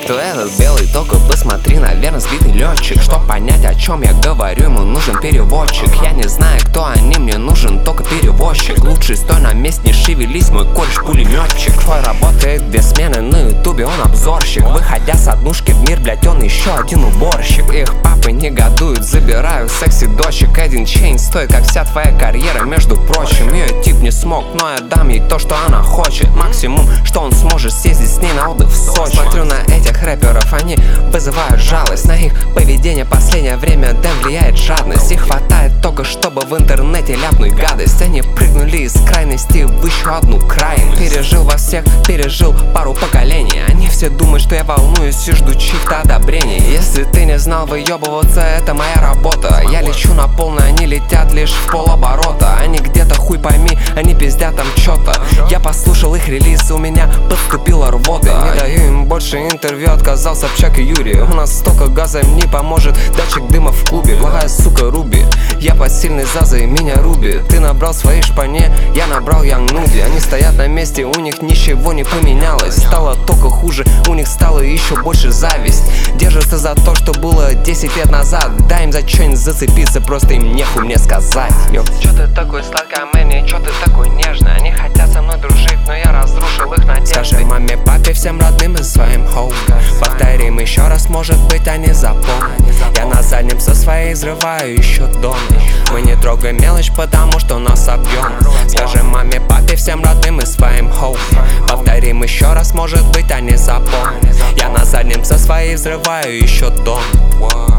Кто этот белый, только посмотри, наверное, сбитый летчик. Чтоб понять, о чем я говорю, ему нужен переводчик. Я не знаю, кто они, мне нужен только перевозчик. Лучше стой на месте, не шевелись, мой кореш пулеметчик. Твой работает 2 смены на ютубе, он обзорщик. Выходя с однушки в мир, блять, он еще один уборщик. Их папы негодуют, забираю секси дочек. 1 чейн стоит, как вся твоя карьера, между прочим. Ее тип не смог, но я дам ей то, что она хочет. Максимум, что он сможет съездить с ней на отдых в Сочи. Смотрю на этих рэперов, они вызывают жалость. На их поведение последнее время да влияет жадность. И хватает только, чтобы в интернете ляпнуть гадость. Они прыгнули из крайности в еще одну крайность. Пережил во всех, пережил пару поколений. Они все думают, что я волнуюсь и жду чьих-то одобрений. Если ты не знал, выебываться — это моя работа. Я лечу на полную, они летят лишь в полоборота. Они где-то хуй пойми, они пиздят там чё-то. Я послушал их релиз, у меня подступила рвота. Не даю им больше интервью, отказал Собчак и Юрий. У нас столько газа, им не поможет датчик дыма в клубе. Плохая сука Руби, я посильный Заза и меня Руби. Ты набрал своей шпане, я набрал Янг Нуби. Они стоят на месте, у них ничего не поменялось. Стало только хуже, у них стало еще больше зависть. Держатся за то, что было 10 лет назад. Дай им за что-нибудь зацепиться, просто им нехуй мне сказать. Чё ты такой сладкий, Мэнни, чё ты такой нежный? Они хотят со мной дружить, но я разрушил их надежды. Скажи маме, папе, всем родным и своим хоум. Повторим еще раз, может быть, они запомнят. Я на заднем со своей взрываю еще дома. Мы не трогаем мелочь, потому что нас объем. Скажи маме, папе, всем родным и своим хоум. Повторим еще раз, может быть, они запомнят. Я на заднем со своей взрываю еще дома.